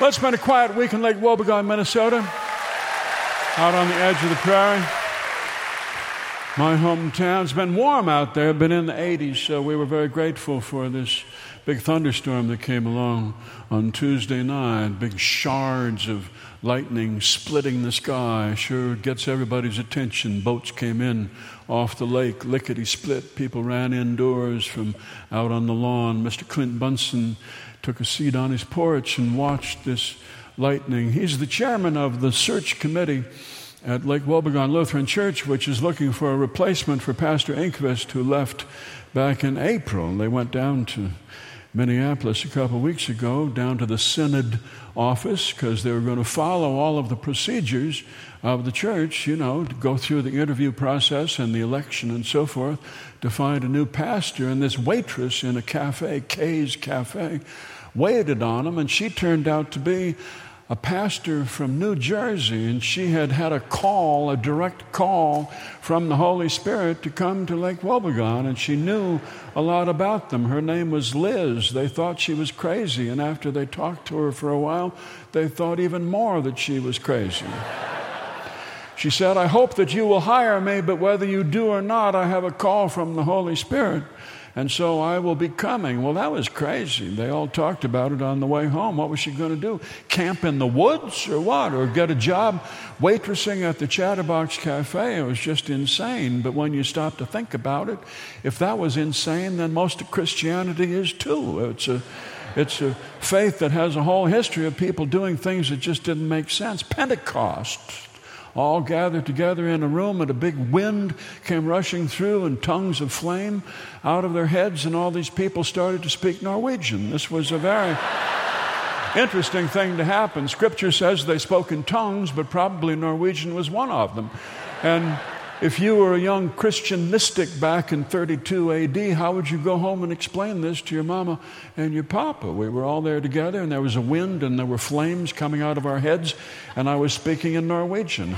Let's spend a quiet week in Lake Wobegon, Minnesota, out on the edge of the prairie. My hometown. It's been warm out there, been in the 80s, so we were very grateful for this big thunderstorm that came along on Tuesday night. Big shards of lightning splitting the sky. Sure gets everybody's attention. Boats came in off the lake, lickety-split. People ran indoors from out on the lawn. Mr. Clint Bunsen took a seat on his porch and watched this lightning. He's the chairman of the search committee at Lake Wobegon Lutheran Church, which is looking for a replacement for Pastor Enqvist, who left back in April. They went down to Minneapolis a couple of weeks ago, down to the Synod office, because they were going to follow all of the procedures of the church, to go through the interview process and the election and so forth, to find a new pastor. And this waitress in a cafe, Kay's Cafe, waited on him, and she turned out to be a pastor from New Jersey, and she had had a direct call from the Holy Spirit to come to Lake Wobegon, and she knew a lot about them. Her name was Liz. They thought she was crazy, and after they talked to her for a while, they thought even more that she was crazy. She said, "I hope that you will hire me, but whether you do or not, I have a call from the Holy Spirit, and so I will be coming." Well, that was crazy. They all talked about it on the way home. What was she going to do? Camp in the woods or what? Or get a job waitressing at the Chatterbox Cafe? It was just insane. But when you stop to think about it, if that was insane, then most of Christianity is too. It's a faith that has a whole history of people doing things that just didn't make sense. Pentecost. All gathered together in a room, and a big wind came rushing through, and tongues of flame out of their heads, and all these people started to speak Norwegian. This was a very interesting thing to happen. Scripture says they spoke in tongues, but probably Norwegian was one of them. And if you were a young Christian mystic back in 32 AD, how would you go home and explain this to your mama and your papa? We were all there together, and there was a wind, and there were flames coming out of our heads, and I was speaking in Norwegian.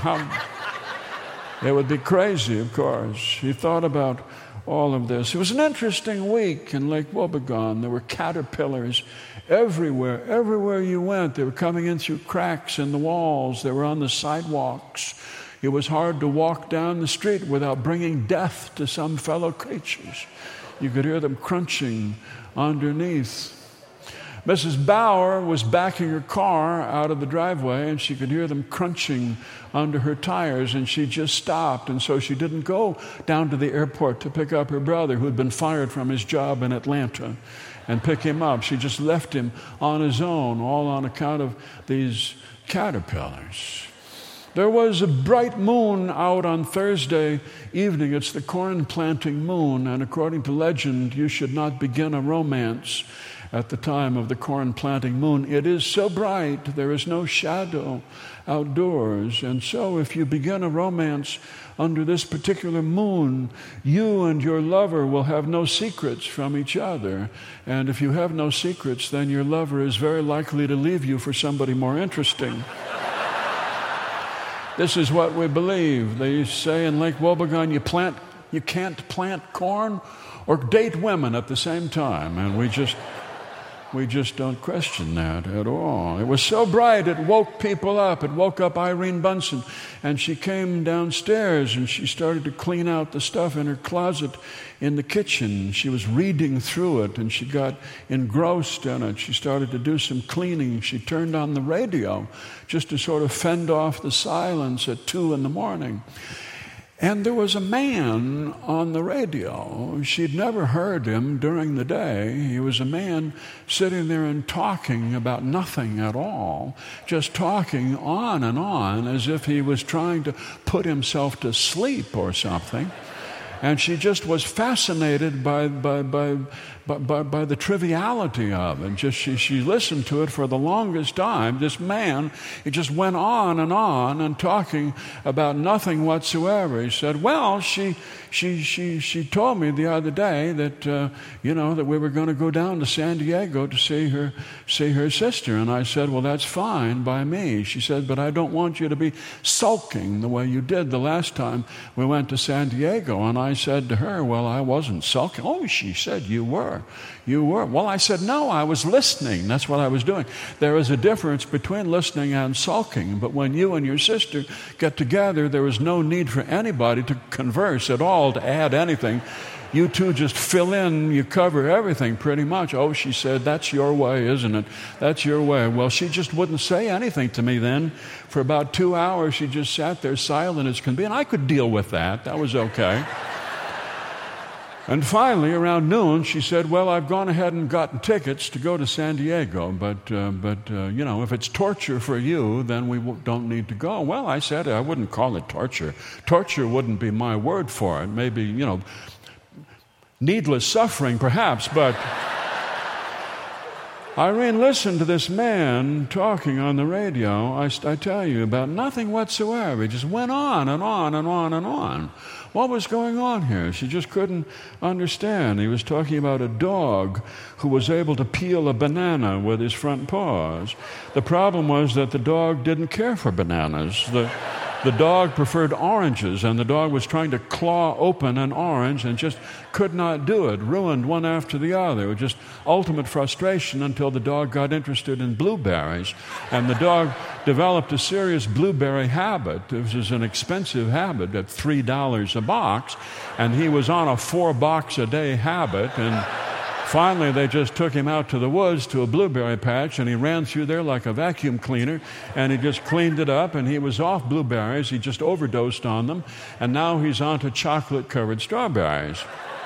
It would be crazy, of course. He thought about all of this. It was an interesting week in Lake Wobegon. There were caterpillars everywhere. Everywhere you went, they were coming in through cracks in the walls. They were on the sidewalks. It was hard to walk down the street without bringing death to some fellow creatures. You could hear them crunching underneath. Mrs. Bauer was backing her car out of the driveway, and she could hear them crunching under her tires, and she just stopped. And so she didn't go down to the airport to pick up her brother, who had been fired from his job in Atlanta, and pick him up. She just left him on his own, all on account of these caterpillars. There was a bright moon out on Thursday evening. It's the corn planting moon, and according to legend, you should not begin a romance at the time of the corn planting moon. It is so bright, there is no shadow outdoors. And so if you begin a romance under this particular moon, you and your lover will have no secrets from each other. And if you have no secrets, then your lover is very likely to leave you for somebody more interesting. This is what we believe. They say in Lake Wobegon, you can't plant corn or date women at the same time. And we just don't question that at all. It was so bright, it woke people up. It woke up Irene Bunsen. And she came downstairs, and she started to clean out the stuff in her closet in the kitchen. She was reading through it, and she got engrossed in it. She started to do some cleaning. She turned on the radio just to sort of fend off the silence at 2 a.m. And there was a man on the radio. She'd never heard him during the day. He was a man sitting there and talking about nothing at all, just talking on and on as if he was trying to put himself to sleep or something. And she just was fascinated by the triviality of it. She listened to it for the longest time. This man, he just went on and talking about nothing whatsoever. He said, "Well, she told me the other day that that we were going to go down to San Diego to see her sister." And I said, "Well, that's fine by me." She said, "But I don't want you to be sulking the way you did the last time we went to San Diego." And I I said to her, well, I wasn't sulking. Oh, she said, you were. You were. Well, I said, no, I was listening. That's what I was doing. There is a difference between listening and sulking. But when you and your sister get together, there is no need for anybody to converse at all, to add anything. You two just fill in, you cover everything pretty much. Oh, she said, that's your way, isn't it? That's your way. Well, she just wouldn't say anything to me then. For about 2 hours, she just sat there silent as can be, and I could deal with that. That was okay. And finally, around noon, she said, well, I've gone ahead and gotten tickets to go to San Diego, but you know, if it's torture for you, then we don't need to go. Well, I said, I wouldn't call it torture. Torture wouldn't be my word for it. Maybe, you know, needless suffering, perhaps, but Irene listened to this man talking on the radio, I tell you, about nothing whatsoever. He just went on and on and on and on. What was going on here? She just couldn't understand. He was talking about a dog who was able to peel a banana with his front paws. The problem was that the dog didn't care for bananas. The dog preferred oranges, and the dog was trying to claw open an orange and just could not do it, ruined one after the other. It was just ultimate frustration until the dog got interested in blueberries. And the dog developed a serious blueberry habit. This is an expensive habit at $3 a box, and he was on a 4-box-a-day habit, and finally, they just took him out to the woods to a blueberry patch, and he ran through there like a vacuum cleaner, and he just cleaned it up, and he was off blueberries. He just overdosed on them, and now he's on to chocolate-covered strawberries.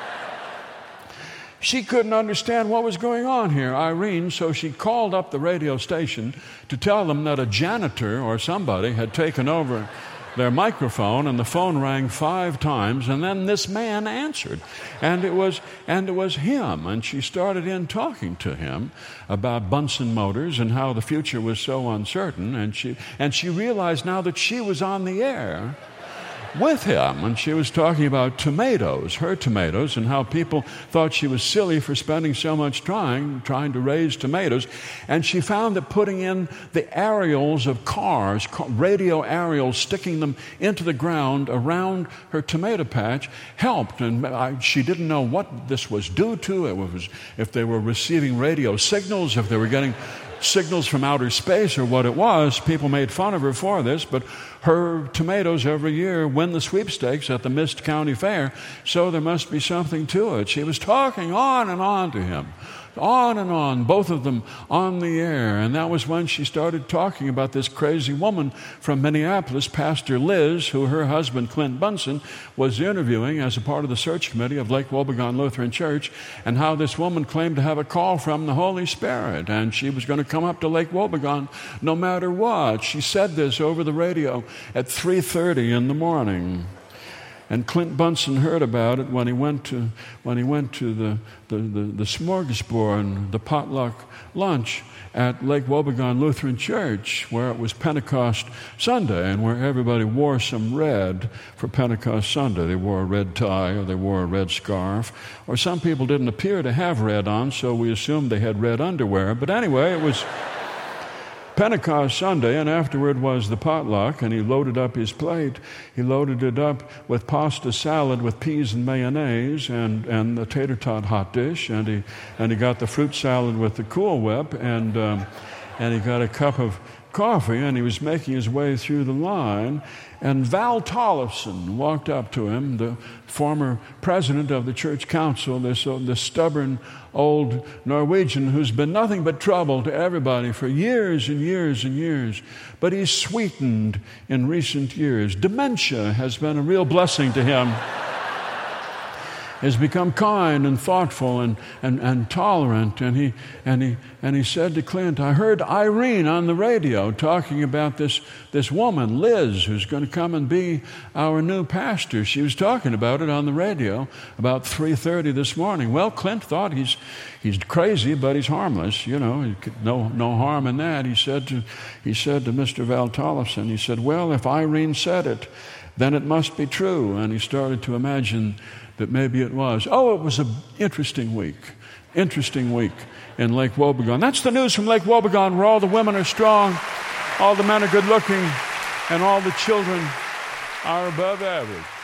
She couldn't understand what was going on here, Irene, so she called up the radio station to tell them that a janitor or somebody had taken over their microphone, and the phone rang 5 times, and then this man answered, and it was him. And she started in talking to him about Bunsen motors and how the future was so uncertain, and she realized now that she was on the air with him, and she was talking about tomatoes, her tomatoes, and how people thought she was silly for spending so much time trying to raise tomatoes. And she found that putting in the aerials of cars, radio aerials, sticking them into the ground around her tomato patch helped. And she didn't know what this was due to. It was if they were receiving radio signals, if they were getting signals from outer space, or what it was. People made fun of her for this, but her tomatoes every year win the sweepstakes at the Mist County Fair, so there must be something to it. She was talking on and on to him, on and on, both of them on the air. And that was when she started talking about this crazy woman from Minneapolis, Pastor Liz, who her husband, Clint Bunsen, was interviewing as a part of the search committee of Lake Wobegon Lutheran Church, and how this woman claimed to have a call from the Holy Spirit, and she was going to come up to Lake Wobegon no matter what. She said this over the radio at 3:30 in the morning. And Clint Bunsen heard about it when he went to the smorgasbord, the potluck lunch at Lake Wobegon Lutheran Church, where it was Pentecost Sunday and where everybody wore some red for Pentecost Sunday. They wore a red tie, or they wore a red scarf, or some people didn't appear to have red on, so we assumed they had red underwear. But anyway, it was Pentecost Sunday, and afterward was the potluck, and he loaded up his plate. He loaded it up with pasta salad with peas and mayonnaise, and the tater tot hot dish, and he got the fruit salad with the Cool Whip, and he got a cup of coffee, and he was making his way through the line, and Val Tollefson walked up to him, the former president of the church council, this stubborn old Norwegian who's been nothing but trouble to everybody for years and years and years. But he's sweetened in recent years. Dementia has been a real blessing to him. Has become kind and thoughtful and tolerant. And he said to Clint, I heard Irene on the radio talking about this woman, Liz, who's going to come and be our new pastor. She was talking about it on the radio about 3:30 this morning. Well, Clint thought he's crazy, but he's harmless. You know, no harm in that. He said to Mr. Val Tollefson, he said, well, if Irene said it, then it must be true. And he started to imagine that maybe it was. Oh, it was an interesting week in Lake Wobegon. That's the news from Lake Wobegon, where all the women are strong, all the men are good looking, and all the children are above average.